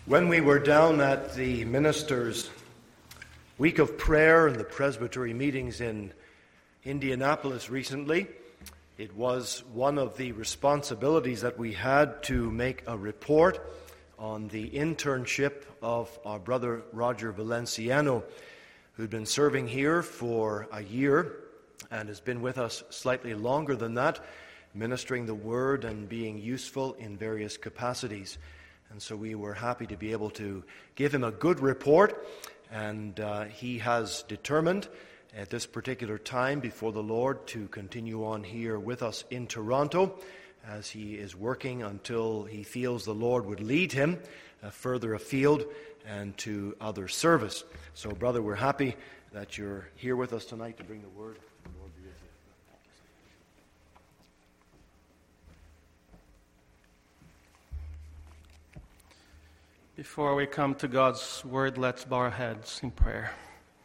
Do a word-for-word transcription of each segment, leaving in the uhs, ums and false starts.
When we were down at the ministers' week of prayer and the presbytery meetings in Indianapolis recently, it was one of the responsibilities that we had to make a report on the internship of our brother Roger Valenciano, who'd been serving here for a year and has been with us slightly longer than that, ministering the word and being useful in various capacities. And so we were happy to be able to give him a good report, and uh, he has determined at this particular time before the Lord to continue on here with us in Toronto as he is working until he feels the Lord would lead him uh, further afield and to other service. So, brother, we're happy that you're here with us tonight to bring the word. The Lord be with you. Before we come to God's word, let's bow our heads in prayer.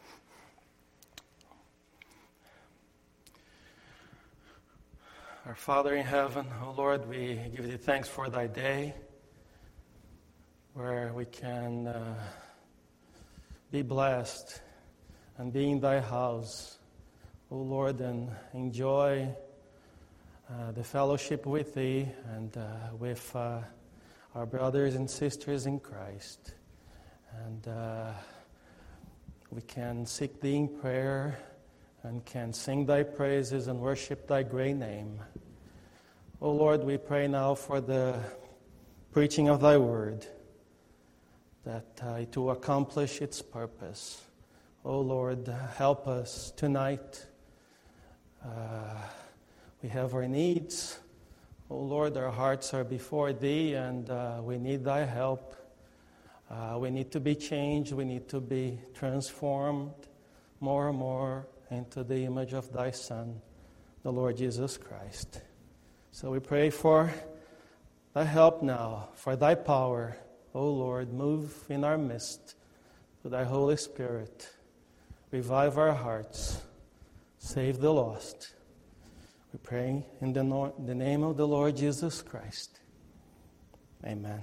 Our Father in heaven, O Lord, we give thee thanks for thy day, where we can uh, be blessed and be in thy house, O Lord, and enjoy uh, the fellowship with thee and uh, with uh, our brothers and sisters in Christ. And uh, we can seek thee in prayer and can sing thy praises and worship thy great name. O Lord, we pray now for the preaching of thy word, that uh, it will accomplish its purpose. O Lord, help us tonight. Uh, we have our needs. O Lord, our hearts are before thee, and uh, we need thy help. Uh, we need to be changed. We need to be transformed more and more into the image of thy Son, the Lord Jesus Christ. So we pray for thy help now, for thy power. O Lord, move in our midst with thy Holy Spirit. Revive our hearts. Save the lost. We pray in the, no- the name of the Lord Jesus Christ. Amen.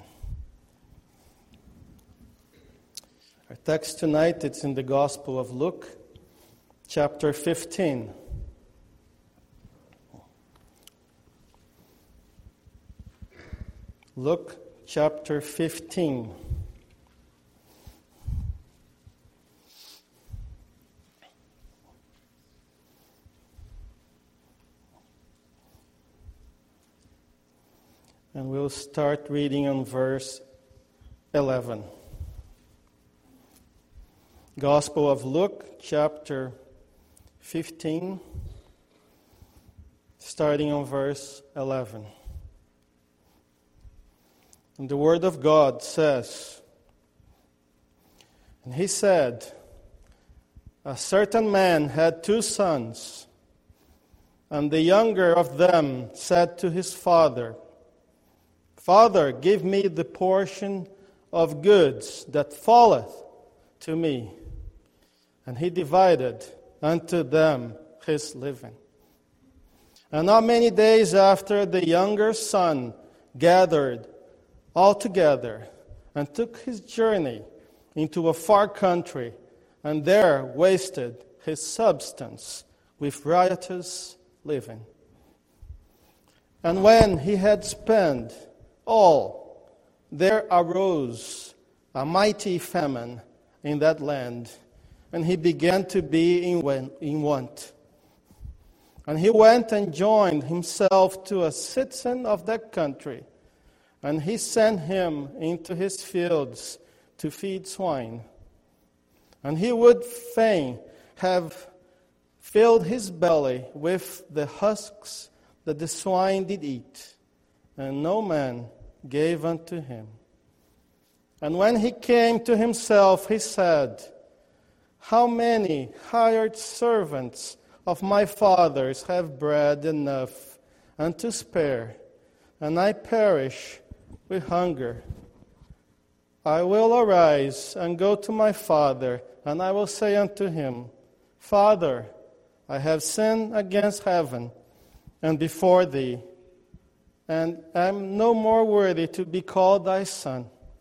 Our text tonight, it's in the Gospel of Luke, chapter fifteen. Luke chapter fifteen. And we'll start reading on verse eleven. Gospel of Luke, chapter fifteen, starting on verse eleven. And the Word of God says, "And he said, a certain man had two sons, and the younger of them said to his father, Father, give me the portion of goods that falleth to me. And he divided unto them his living. And not many days after, the younger son gathered all together and took his journey into a far country, and there wasted his substance with riotous living. And when he had spent all, there arose a mighty famine in that land, and he began to be in want. And he went and joined himself to a citizen of that country, and he sent him into his fields to feed swine. And he would fain have filled his belly with the husks that the swine did eat, and no man gave unto him. And when he came to himself, he said, How many hired servants of my father's have bread enough and to spare, and I perish with hunger? I will arise and go to my father, and I will say unto him, Father, I have sinned against heaven and before thee, and am no more worthy to be called thy son.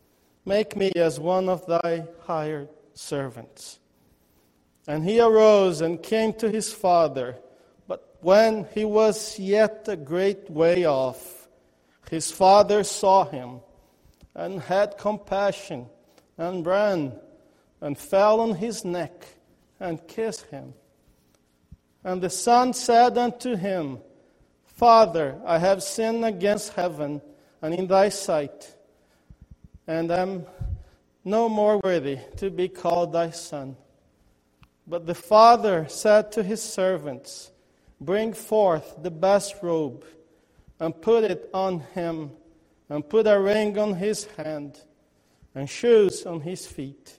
make me as one of thy hired servants. And he arose and came to his father. But when he was yet a great way off, his father saw him, and had compassion, and ran, and fell on his neck, and kissed him. And the son said unto him, Father, I have sinned against heaven, and in thy sight, and am no more worthy to be called thy son. But the father said to his servants, Bring forth the best robe, and put it on him, and put a ring on his hand, and shoes on his feet.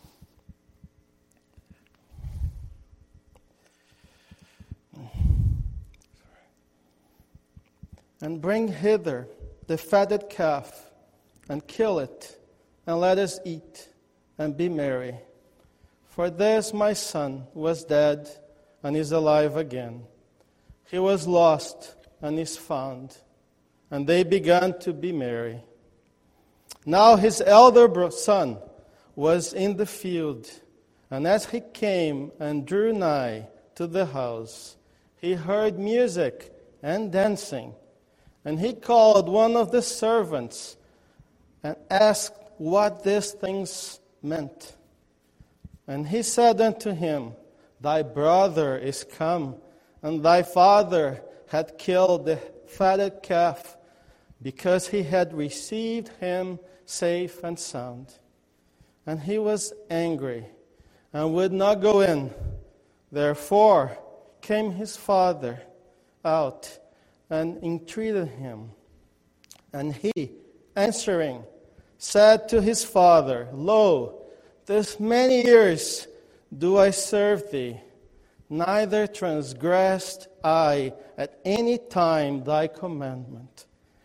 And bring hither the fatted calf, and kill it, and let us eat, and be merry. For this my son was dead, and is alive again. He was lost, and is found. And they began to be merry. Now his elder son was in the field, and as he came and drew nigh to the house, he heard music and dancing. And he called one of the servants and asked what these things meant. And he said unto him, Thy brother is come, and thy father had killed the fatted calf, because he had received him safe and sound. And he was angry, and would not go in. Therefore came his father out, and entreated him. And he, answering, said to his father, Lo, this many years do I serve thee, neither transgressed I at any time thy commandment.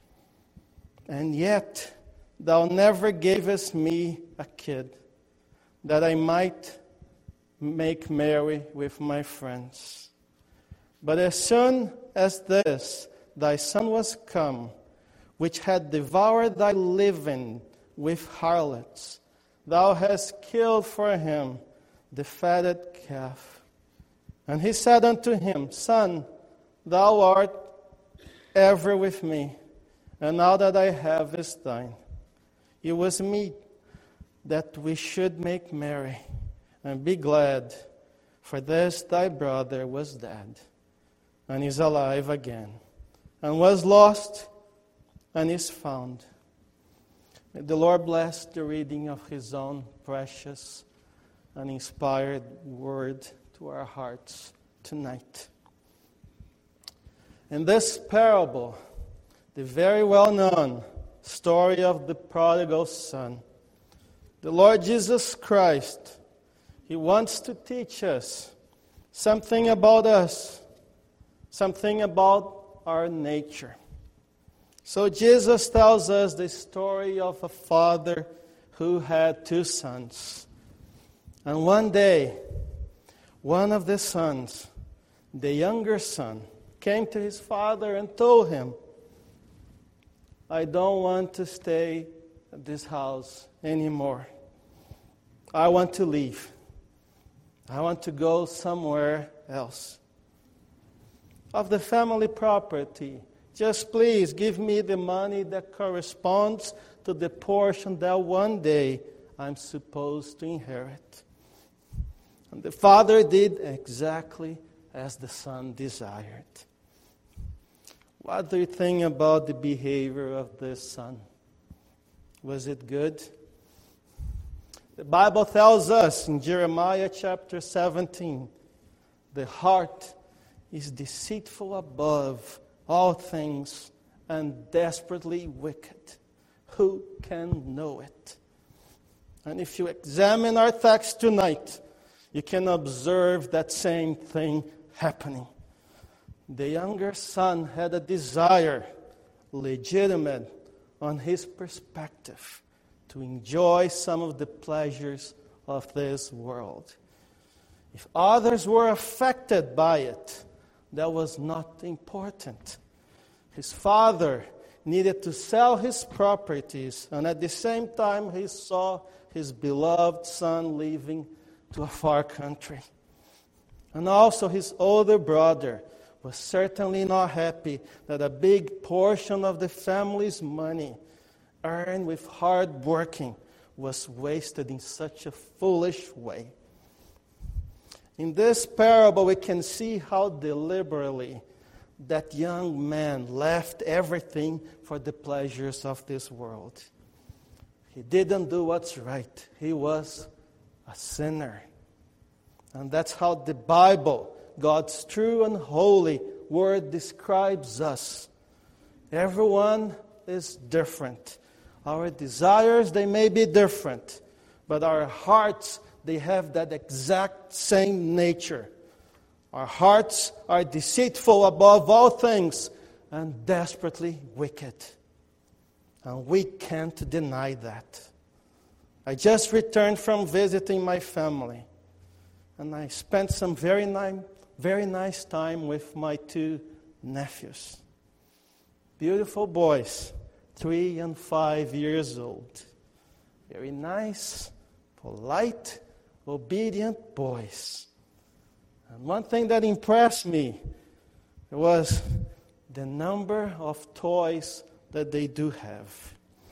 And yet thou never gavest me a kid, that I might make merry with my friends. But as soon as this thy son was come, which had devoured thy living with harlots, thou hast killed for him the fatted calf. And he said unto him, Son, thou art ever with me, and all that I have is thine. It was meet that we should make merry and be glad, for this thy brother was dead, and is alive again, and was lost, and is found. May the Lord bless the reading of his own precious and inspired word to our hearts tonight. In this parable, the very well-known story of the prodigal son, the Lord Jesus Christ, he wants to teach us something about us, something about our nature. So Jesus tells us the story of a father who had two sons. And one day, one of the sons, the younger son, came to his father and told him, I don't want to stay at this house anymore. I want to leave. I want to go somewhere else. Of the family property, just please give me the money that corresponds to the portion that one day I'm supposed to inherit. And the father did exactly as the son desired. What do you think about the behavior of this son? Was it good? The Bible tells us in Jeremiah chapter seventeen, the heart is deceitful above all things and desperately wicked. Who can know it? And if you examine our text tonight, you can observe that same thing happening. The younger son had a desire, legitimate on his perspective, to enjoy some of the pleasures of this world. If others were affected by it, that was not important. His father needed to sell his properties, and at the same time he saw his beloved son leaving to a far country. And also his older brother was certainly not happy that a big portion of the family's money earned with hard working was wasted in such a foolish way. In this parable, we can see how deliberately that young man left everything for the pleasures of this world. He didn't do what's right. He was a sinner. And that's how the Bible, God's true and holy word, describes us. Everyone is different. Our desires, they may be different, but our hearts, they have that exact same nature. Our hearts are deceitful above all things and desperately wicked. And we can't deny that. I just returned from visiting my family, and I spent some very nice, very nice time with my two nephews. Beautiful boys, three and five years old. Very nice, polite, obedient boys. And one thing that impressed me was the number of toys that they do have.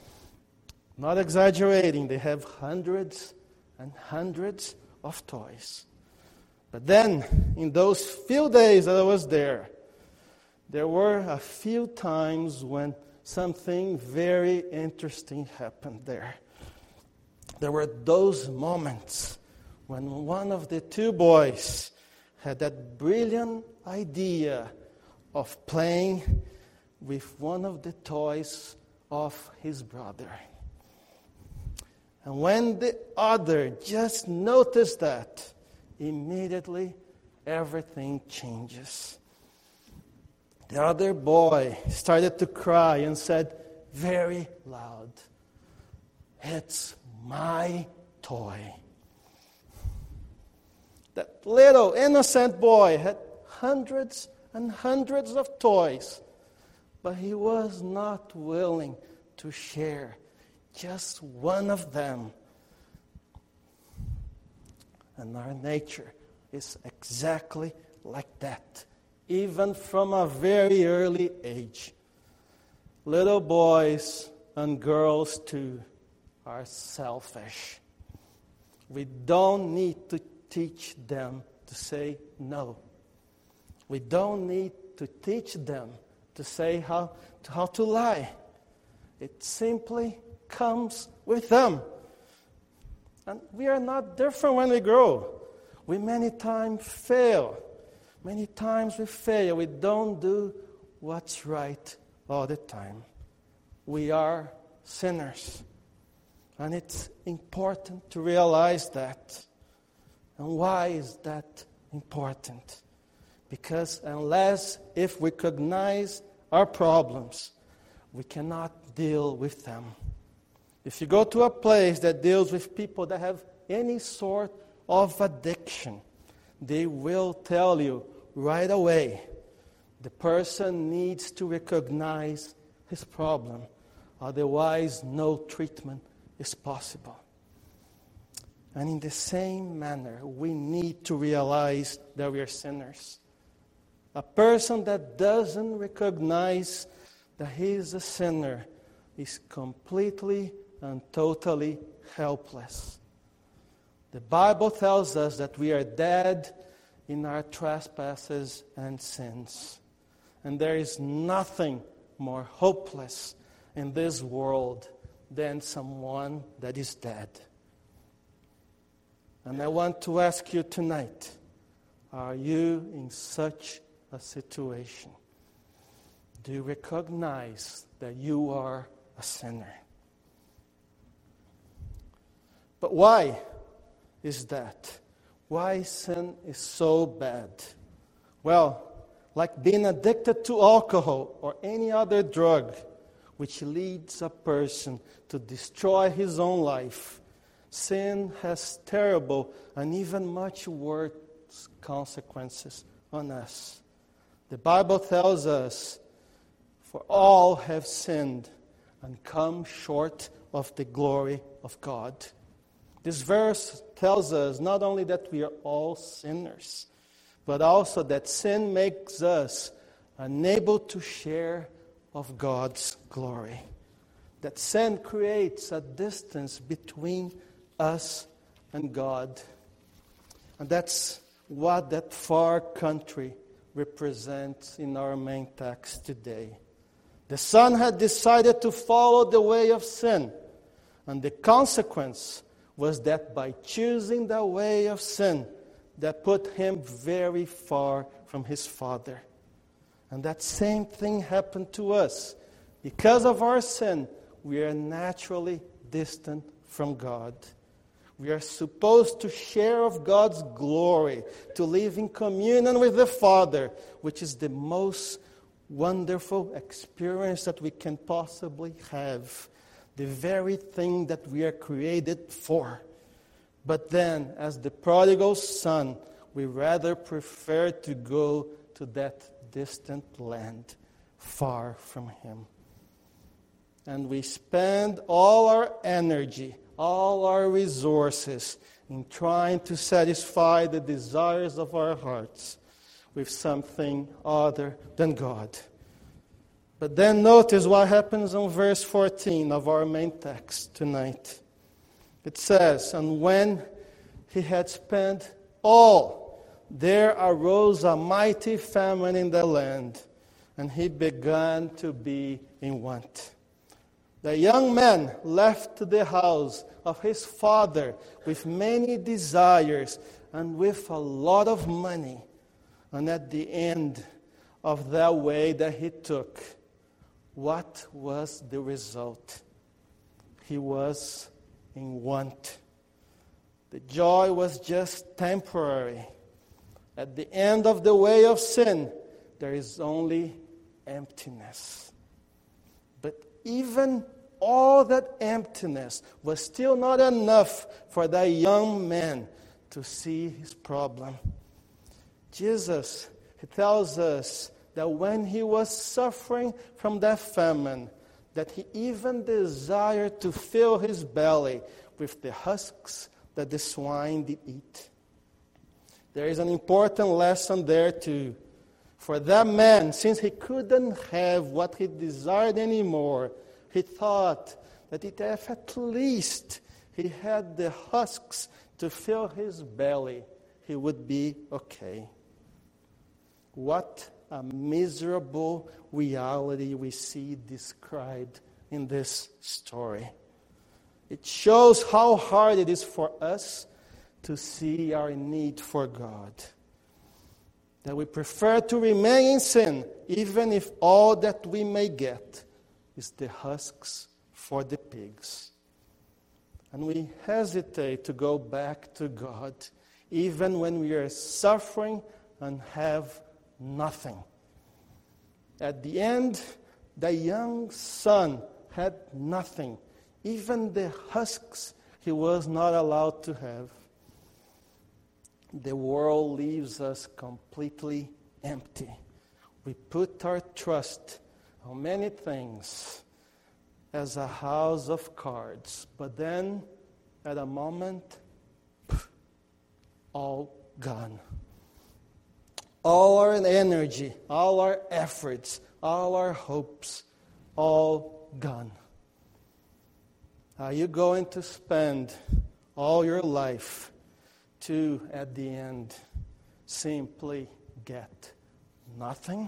Not exaggerating, they have hundreds and hundreds of toys. But then, in those few days that I was there, there were a few times when something very interesting happened there. There were those moments when one of the two boys had that brilliant idea of playing with one of the toys of his brother. And when the other just noticed that, immediately everything changes. The other boy started to cry and said very loud, "It's my toy." That little innocent boy had hundreds and hundreds of toys, but he was not willing to share just one of them. And our nature is exactly like that, even from a very early age. Little boys and girls too are selfish. We don't need to teach them to say no. We don't need to teach them to say how to, how to lie. It simply comes with them. And we are not different when we grow. We many times fail. Many times we fail. We don't do what's right all the time. We are sinners. And it's important to realize that. And why is that important? Because unless if we recognize our problems, we cannot deal with them. If you go to a place that deals with people that have any sort of addiction, they will tell you right away the person needs to recognize his problem. Otherwise, no treatment is possible. And in the same manner, we need to realize that we are sinners. A person that doesn't recognize that he is a sinner is completely and totally helpless. The Bible tells us that we are dead in our trespasses and sins. And there is nothing more hopeless in this world than someone that is dead. And I want to ask you tonight, are you in such a situation? Do you recognize that you are a sinner? But why is that? Why sin is so bad? Well, like being addicted to alcohol or any other drug, which leads a person to destroy his own life, sin has terrible and even much worse consequences on us. The Bible tells us, For all have sinned and come short of the glory of God. This verse tells us not only that we are all sinners, but also that sin makes us unable to share of God's glory. That sin creates a distance between us and God. And that's what that far country represents in our main text today. The son had decided to follow the way of sin, and the consequence was that by choosing the way of sin, that put him very far from his father. And that same thing happened to us. Because of our sin, we are naturally distant from God. We are supposed to share of God's glory, to live in communion with the Father, which is the most wonderful experience that we can possibly have. The very thing that we are created for. But then, as the prodigal son, we rather prefer to go to that distant land, far from him. And we spend all our energy, all our resources in trying to satisfy the desires of our hearts with something other than God. But then notice what happens in verse fourteen of our main text tonight. It says, "And when he had spent all, there arose a mighty famine in the land, and he began to be in want. The young man left the house of his father with many desires and with a lot of money. And at the end of that way that he took, what was the result? He was in want. The joy was just temporary. At the end of the way of sin, there is only emptiness. But even all that emptiness was still not enough for that young man to see his problem. Jesus, he tells us that when he was suffering from that famine, that he even desired to fill his belly with the husks that the swine did eat. There is an important lesson there too. For that man, since he couldn't have what he desired anymore, he thought that if at least he had the husks to fill his belly, he would be okay. What a miserable reality we see described in this story. It shows how hard it is for us to see our need for God. That we prefer to remain in sin, even if all that we may get is the husks for the pigs. And we hesitate to go back to God, even when we are suffering and have nothing. At the end, the young son had nothing. Even the husks he was not allowed to have. The world leaves us completely empty. We put our trust on many things as a house of cards. But then, at a moment, all gone. All our energy, all our efforts, all our hopes, all gone. Are you going to spend all your life to, at the end, simply get nothing?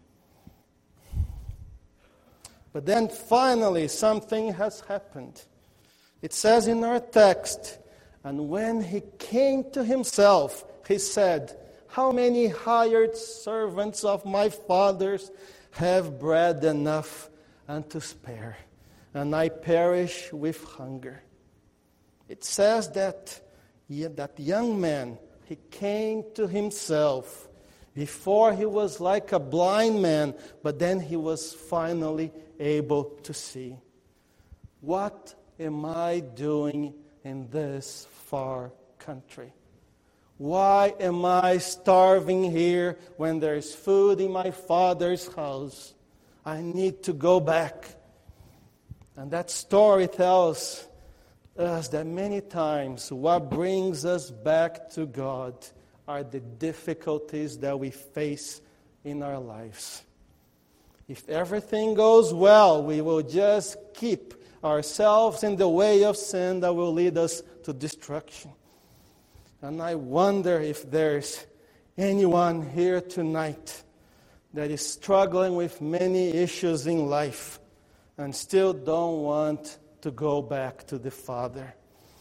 But then finally, something has happened. It says in our text, "And when he came to himself, he said, 'How many hired servants of my father's have bread enough and to spare, and I perish with hunger?'" It says that that young man, he came to himself. Before he was like a blind man, but then he was finally able to see. What am I doing in this far country? Why am I starving here when there is food in my father's house? I need to go back. And that story tells us that many times what brings us back to God are the difficulties that we face in our lives. If everything goes well, we will just keep ourselves in the way of sin that will lead us to destruction. And I wonder if there's anyone here tonight that is struggling with many issues in life and still don't want to go back to the Father.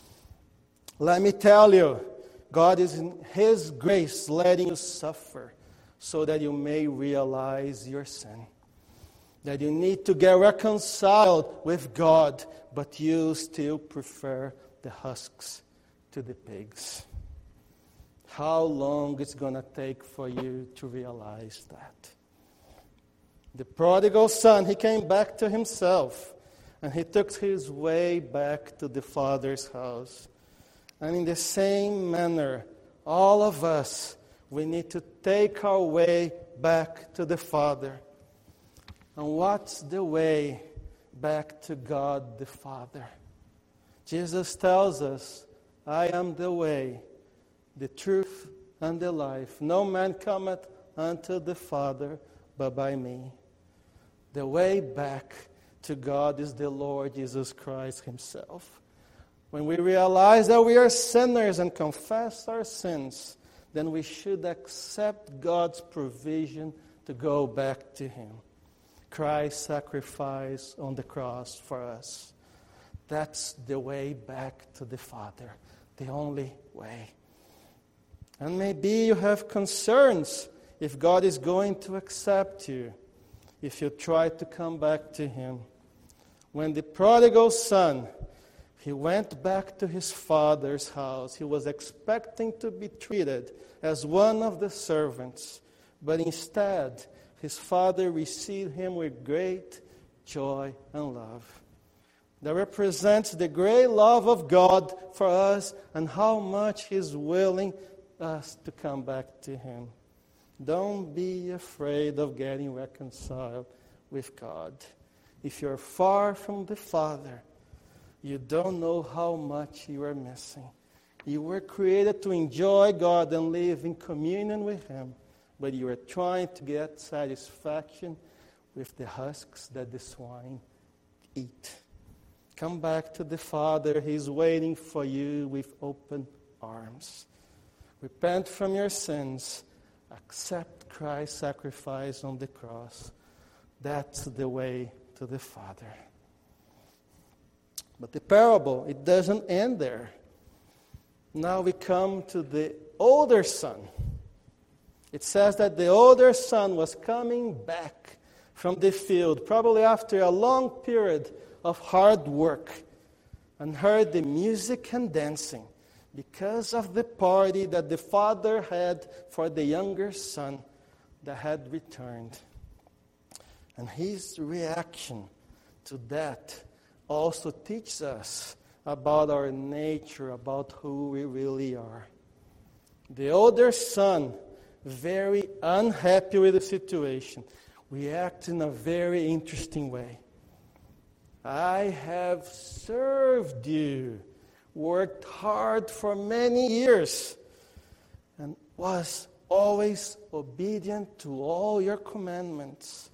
Let me tell you, God is in His grace letting you suffer so that you may realize your sin. That you need to get reconciled with God, but you still prefer the husks to the pigs. How long it's going to take for you to realize that? The prodigal son, he came back to himself, and he took his way back to the Father's house. And in the same manner, all of us, we need to take our way back to the Father. And what's the way back to God the Father? Jesus tells us, I am the way, the truth, and the life. No man cometh unto the Father but by me. The way back to God is the Lord Jesus Christ Himself. When we realize that we are sinners and confess our sins, then we should accept God's provision to go back to Him. Christ's sacrifice on the cross for us. That's the way back to the Father, the only way. And maybe you have concerns if God is going to accept you, if you try to come back to Him. When the prodigal son, he went back to his father's house, he was expecting to be treated as one of the servants, but instead, his father received him with great joy and love. That represents the great love of God for us and how much He's willing us to come back to Him. Don't be afraid of getting reconciled with God. If you're far from the Father, you don't know how much you are missing. You were created to enjoy God and live in communion with Him, but you are trying to get satisfaction with the husks that the swine eat. Come back to the Father. He's waiting for you with open arms. Repent from your sins. Accept Christ's sacrifice on the cross. That's the way to the Father. But the parable, it doesn't end there. Now we come to the older son. It says that the older son was coming back from the field, probably after a long period of hard work, and heard the music and dancing because of the party that the father had for the younger son that had returned. And his reaction to that also teaches us about our nature, about who we really are. The older son, very unhappy with the situation, reacts in a very interesting way. I have served you, worked hard for many years, and was always obedient to all your commandments.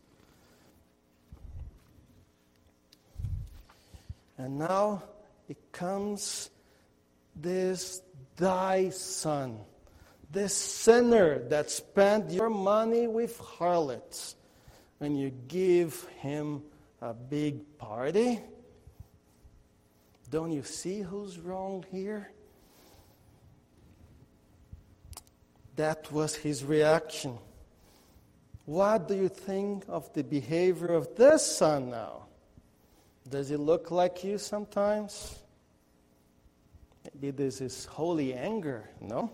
And now it comes this thy son, this sinner that spent your money with harlots, and you give him a big party? Don't you see who's wrong here? That was his reaction. What do you think of the behavior of this son now? Does he look like you sometimes? Maybe this is holy anger, no?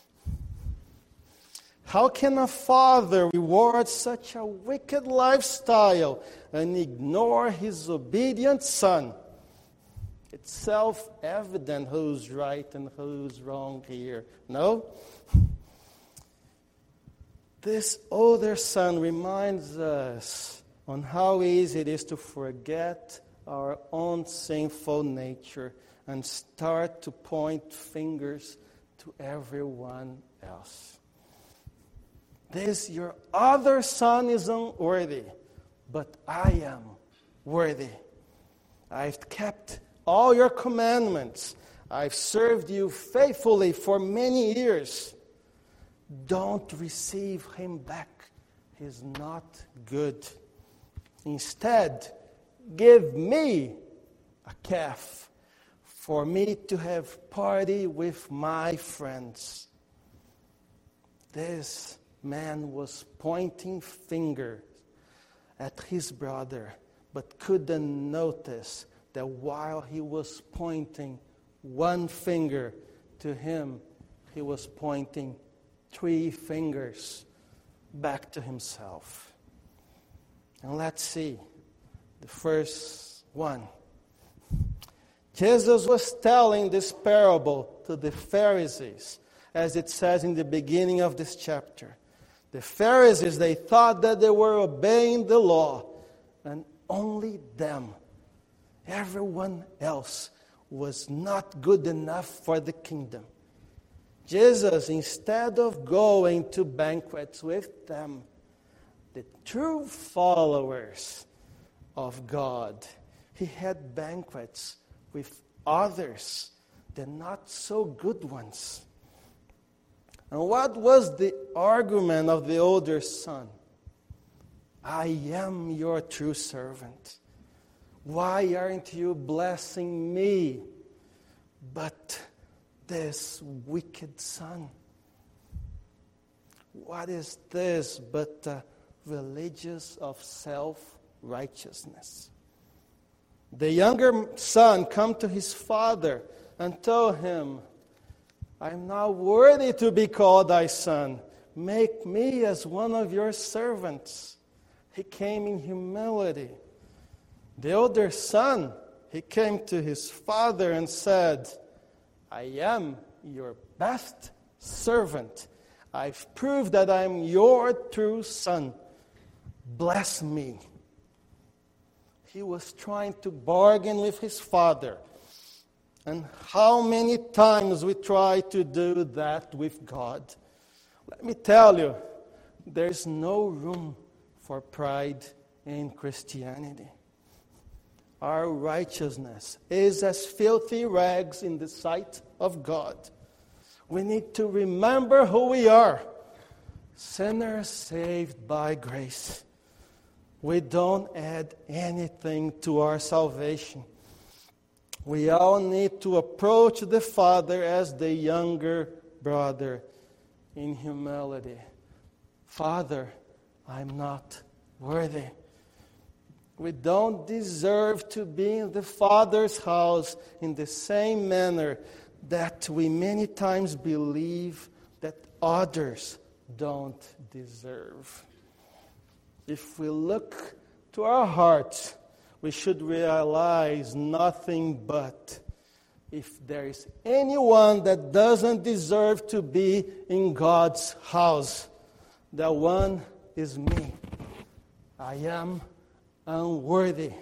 How can a father reward such a wicked lifestyle and ignore his obedient son? It's self-evident who's right and who's wrong here, no? This older son reminds us on how easy it is to forget our own sinful nature and start to point fingers to everyone else. This, your other son is unworthy, but I am worthy. I've kept all your commandments. I've served you faithfully for many years. Don't receive him back. He's not good. Instead, give me a calf for me to have party with my friends. This man was pointing fingers at his brother, but couldn't notice that while he was pointing one finger to him, he was pointing three fingers back to himself. And let's see the first one. Jesus was telling this parable to the Pharisees, as it says in the beginning of this chapter. The Pharisees, they thought that they were obeying the law, and only them. Everyone else was not good enough for the kingdom. Jesus, instead of going to banquets with them, the true followers of God, he had banquets with others, the not so good ones. And what was the argument of the older son? I am your true servant. Why aren't you blessing me, but this wicked son? What is this but uh, religious of self-righteousness? The younger son came to his father and told him, I am not worthy to be called thy son. Make me as one of your servants. He came in humility. The older son, he came to his father and said, I am your best servant. I've proved that I am your true son. Bless me. He was trying to bargain with his father. And how many times we try to do that with God? Let me tell you, there's no room for pride in Christianity. Our righteousness is as filthy rags in the sight of God. We need to remember who we are. Sinners saved by grace. We don't add anything to our salvation. We all need to approach the Father as the younger brother in humility. Father, I'm not worthy. We don't deserve to be in the Father's house in the same manner that we many times believe that others don't deserve. If we look to our hearts, we should realize nothing but if there is anyone that doesn't deserve to be in God's house, that one is me. I am unworthy.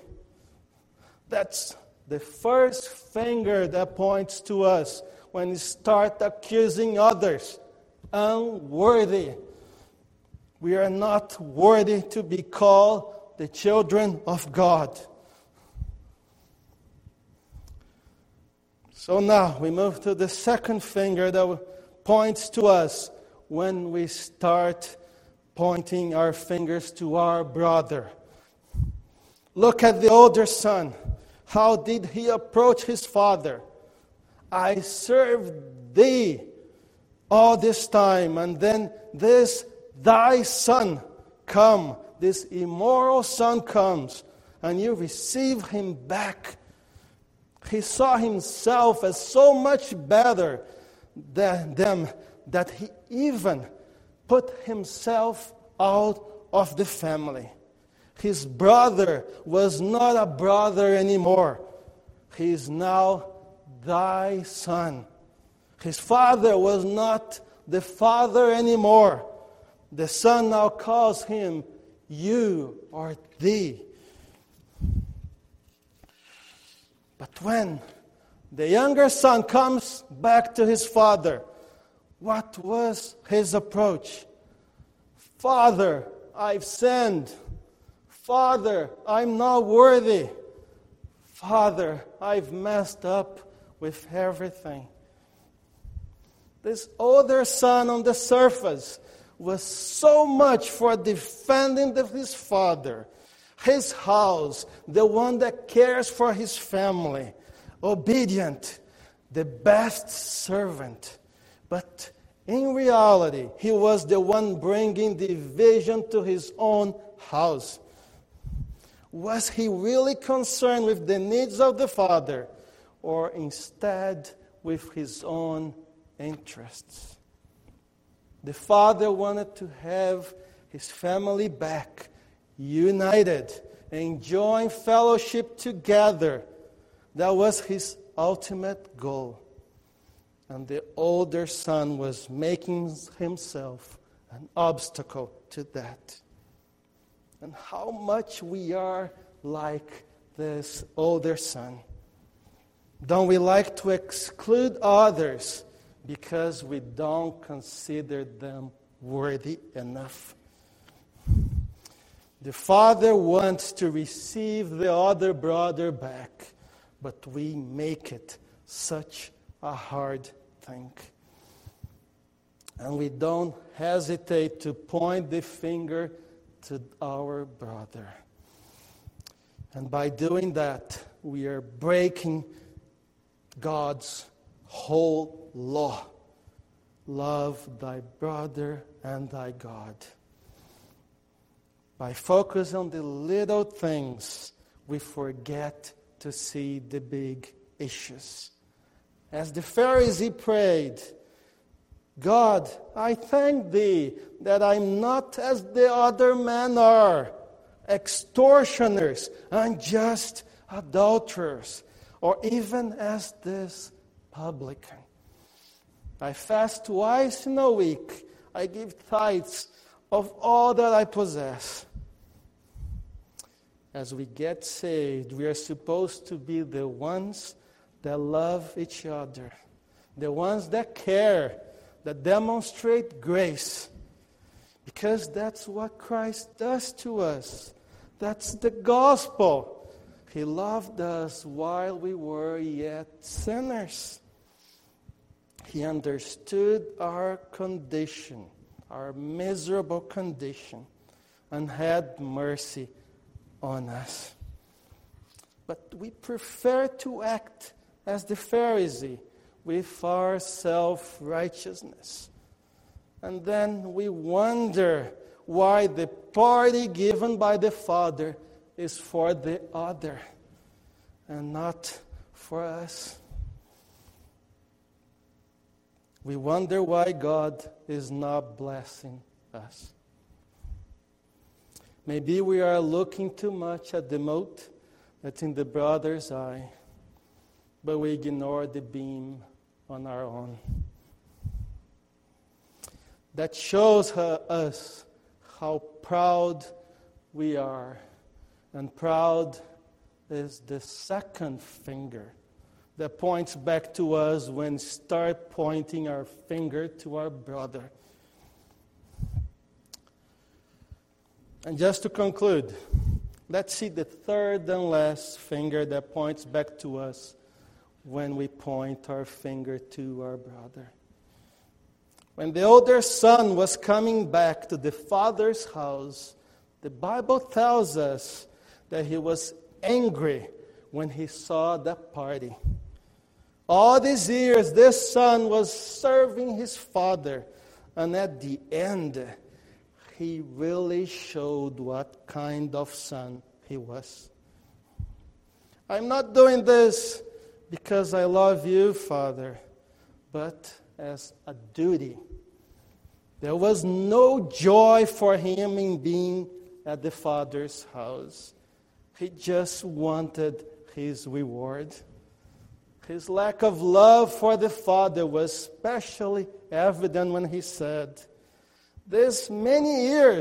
That's the first finger that points to us when we start accusing others. Unworthy. We are not worthy to be called the children of God. So now we move to the second finger that points to us when we start pointing our fingers to our brother. Look at the older son. How did he approach his father? I served thee all this time, and then this thy son come, this immoral son comes, and you receive him back. He saw himself as so much better than them that he even put himself out of the family. His brother was not a brother anymore. He is now thy son. His father was not the father anymore. The son now calls him you or thee. But when the younger son comes back to his father, what was his approach? Father, I've sinned. Father, I'm not worthy. Father, I've messed up with everything. This older son on the surface was so much for defending his father, his house, the one that cares for his family, obedient, the best servant. But in reality, he was the one bringing division to his own house. Was he really concerned with the needs of the father, or instead with his own interests? The father wanted to have his family back, united, enjoying fellowship together. That was his ultimate goal. And the older son was making himself an obstacle to that. And how much we are like this older son. Don't we like to exclude others because we don't consider them worthy enough? The father wants to receive the other brother back, but we make it such a hard thing. And we don't hesitate to point the finger to our brother. And by doing that, we are breaking God's whole law. Love thy brother and thy God. By focusing on the little things, we forget to see the big issues. As the Pharisee prayed, God, I thank thee that I'm not as the other men are, extortioners, unjust adulterers, or even as this publican. I fast twice in a week. I give tithes of all that I possess. As we get saved, we are supposed to be the ones that love each other, the ones that care, that demonstrate grace, because that's what Christ does to us. That's the gospel. He loved us while we were yet sinners. He understood our condition, our miserable condition, and had mercy on us. But we prefer to act as the Pharisee with our self-righteousness. And then we wonder why the party given by the Father is for the other and not for us. We wonder why God is not blessing us. Maybe we are looking too much at the mote that's in the brother's eye, but we ignore the beam on our own. That shows her, us how proud we are. And proud is the second finger that points back to us when we start pointing our finger to our brother. And just to conclude, let's see the third and last finger that points back to us when we point our finger to our brother. When the older son was coming back to the father's house, the Bible tells us that he was angry when he saw that party. All these years, this son was serving his father, and at the end, he really showed what kind of son he was. I'm not doing this because I love you, Father, but as a duty. There was no joy for him in being at the Father's house. He just wanted his reward. His lack of love for the Father was especially evident when he said, "These many years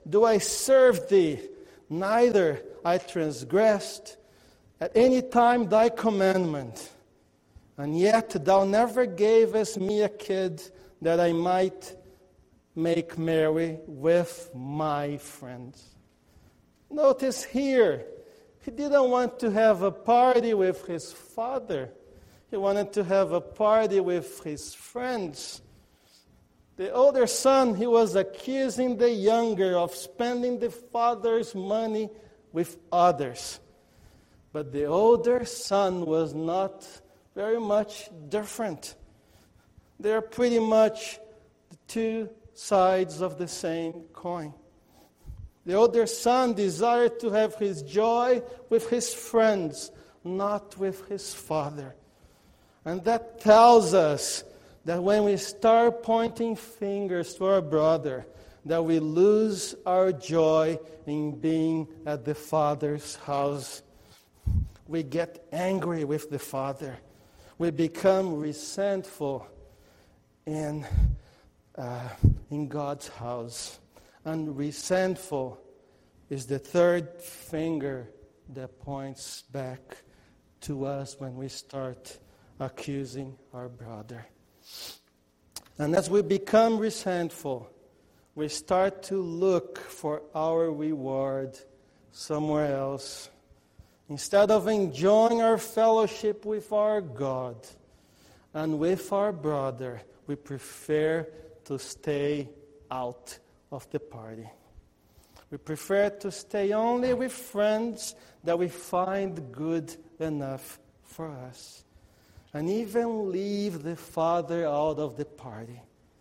do I serve thee, neither I transgressed at any time thy commandment. And yet thou never gavest me a kid that I might make merry with my friends. Notice here, he didn't want to have a party with his father. He wanted to have a party with his friends. The older son, he was accusing the younger of spending the father's money with others. But the older son was not very much different. They're pretty much the two sides of the same coin. The older son desired to have his joy with his friends, not with his father. And that tells us that when we start pointing fingers to our brother, that we lose our joy in being at the Father's house. We get angry with the Father. We become resentful in, uh, in God's house. And resentful is the third finger that points back to us when we start accusing our brother. And as we become resentful, we start to look for our reward somewhere else. Instead of enjoying our fellowship with our God and with our brother, we prefer to stay out of the party. We prefer to stay only with friends that we find good enough for us, and even leave the Father out of the party.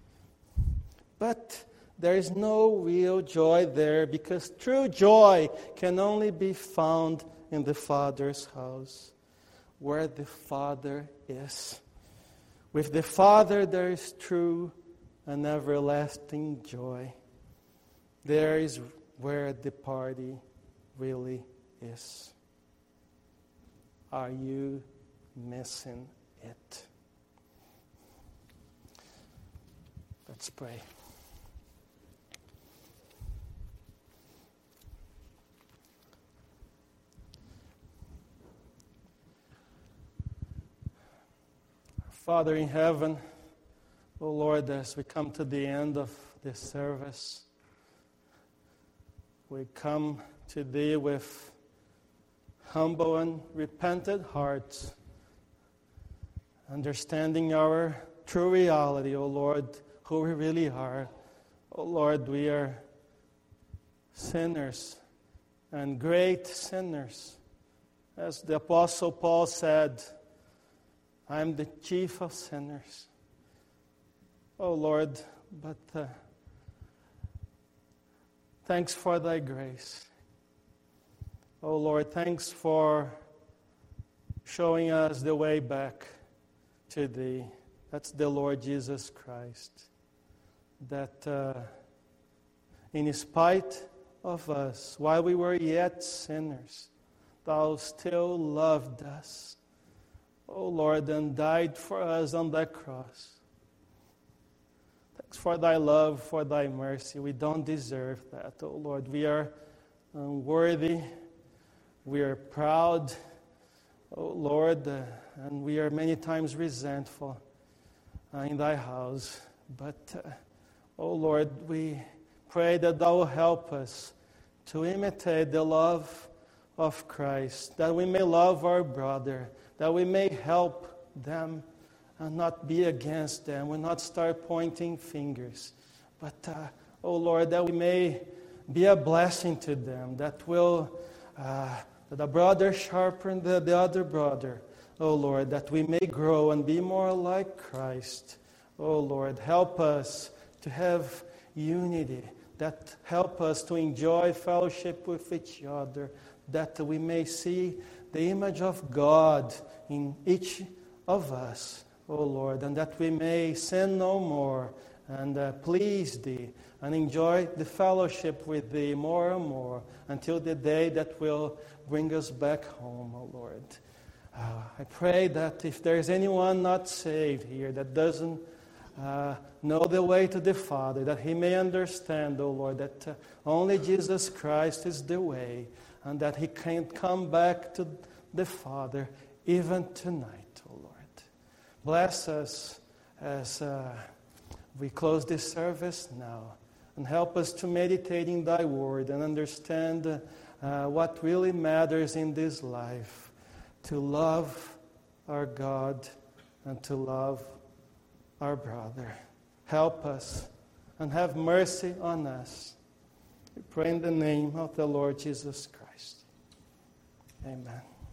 But there is no real joy there, because true joy can only be found in the Father's house, where the Father is. With the Father there is true and everlasting joy. There is where the party really is. Are you missing it? Let's pray. Father in heaven, O Lord, as we come to the end of this service, we come to Thee with humble and repentant hearts, understanding our true reality, O Lord, who we really are. O Lord, we are sinners and great sinners. As the Apostle Paul said, I am the chief of sinners. Oh Lord, but uh, thanks for Thy grace. Oh Lord, thanks for showing us the way back to Thee. That's the Lord Jesus Christ. That uh, in spite of us, while we were yet sinners, Thou still loved us. Oh Lord, and died for us on that cross. Thanks for Thy love, for Thy mercy. We don't deserve that, oh Lord. We are unworthy. We are proud, oh Lord, uh, and we are many times resentful uh, in Thy house. But, uh, oh Lord, we pray that Thou will help us to imitate the love of Christ, that we may love our brother, that we may help them and not be against them. We not start pointing fingers. But, uh, oh Lord, that we may be a blessing to them, that will, uh, that the brother sharpen the, the other brother. Oh Lord, that we may grow and be more like Christ. Oh Lord, help us to have unity, that help us to enjoy fellowship with each other, that we may see the image of God in each of us, O Lord, and that we may sin no more and uh, please Thee and enjoy the fellowship with Thee more and more until the day that will bring us back home, O Lord. Uh, I pray that if there is anyone not saved here that doesn't uh, know the way to the Father, that he may understand, O Lord, that uh, only Jesus Christ is the way, and that he can come back to the Father even tonight, O Lord. Bless us as uh, we close this service now, and help us to meditate in thy word and understand uh, what really matters in this life, to love our God and to love our brother. Help us and have mercy on us. We pray in the name of the Lord Jesus Christ. Amen.